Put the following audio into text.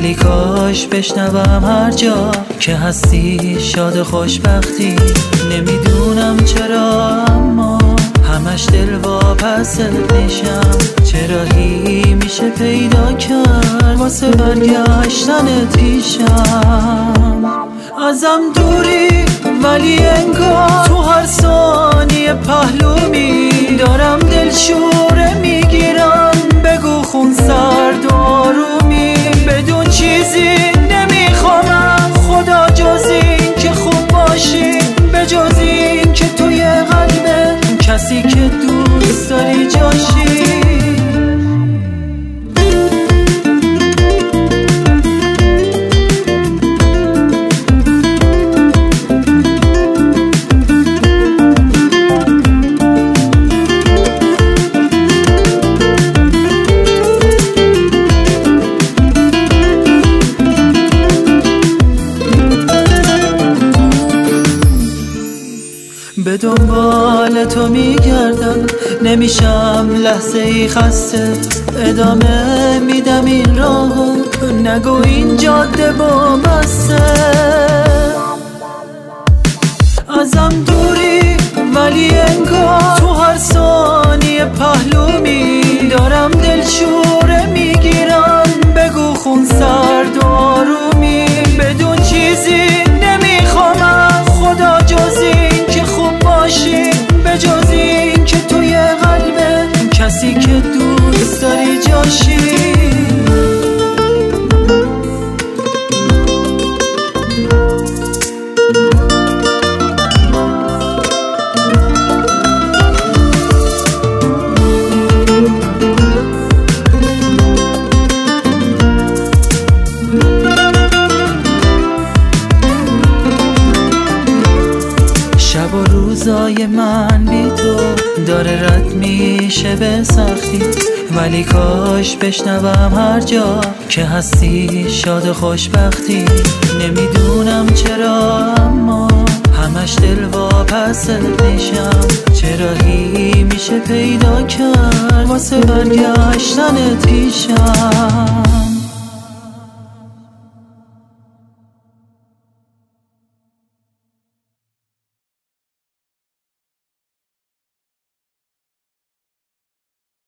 ولی کاش بشنوم هر جا که هستی شاد خوشبختی. نمیدونم چرا اما همش دل واپست میشم. چه راهی میشه پیدا کرد واسه برگشتنت پیشم؟ ازم دوری ولی انگار تو هر ثانیه پهلومی. دارم دلشوره میگیرم بگو خون سرد و آرومی. بدون چیزی نمیخوام خدا جز این که خوب باشی، به جز این که توی قلب کسی که دوست داری جاشی. به دنبال تو میگردم نمیشم لحظه ای خسته. ادامه میدم این راهو نگو این جاده با بسته. ازم دوری ولی انگار تو هر ثانیه پهلومی. دارم دلشوره میگیرم بگو خون سرد و آرومی. بدون چیزی نمیخوام خدا جز این که خوب باشی، به جز این که توی قلب کسی که دوست داری جاشی. شب و روزای من بی تو داره رد میشه به سختی. ولی کاش بشنوم هر جا که هستی شاد خوشبختی. نمیدونم چرا اما همش دل واپست میشم. چه راهی میشه پیدا کرد واسه برگشتنت پیشم؟